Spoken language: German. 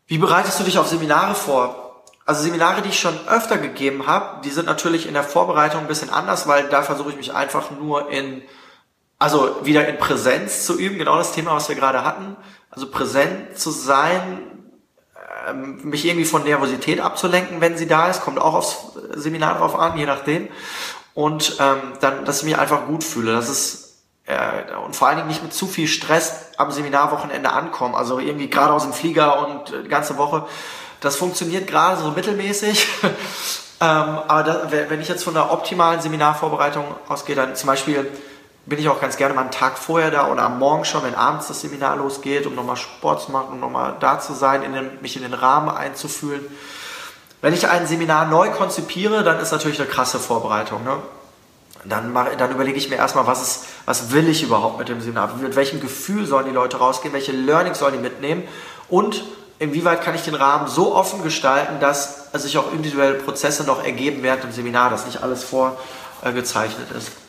Wie bereitest du dich auf Seminare vor? Also Seminare, die ich schon öfter gegeben habe, die sind natürlich in der Vorbereitung ein bisschen anders, weil da versuche ich mich einfach nur wieder in Präsenz zu üben, genau das Thema, was wir gerade hatten. Also präsent zu sein, mich irgendwie von Nervosität abzulenken, wenn sie da ist, kommt auch aufs Seminar drauf an, je nachdem. Und dann, dass ich mich einfach gut fühle. Und vor allen Dingen nicht mit zu viel Stress am Seminarwochenende ankommen. Also irgendwie gerade aus dem Flieger und die ganze Woche. Das funktioniert gerade so mittelmäßig. Aber wenn ich jetzt von der optimalen Seminarvorbereitung ausgehe, dann zum Beispiel bin ich auch ganz gerne mal einen Tag vorher da oder am Morgen schon, wenn abends das Seminar losgeht, um nochmal Sport zu machen, um nochmal da zu sein, mich in den Rahmen einzufühlen. Wenn ich ein Seminar neu konzipiere, dann ist natürlich eine krasse Vorbereitung, ne? Dann überlege ich mir erstmal, was will ich überhaupt mit dem Seminar? Mit welchem Gefühl sollen die Leute rausgehen? Welche Learnings sollen die mitnehmen? Und inwieweit kann ich den Rahmen so offen gestalten, dass sich auch individuelle Prozesse noch ergeben während dem Seminar, dass nicht alles vorgezeichnet ist.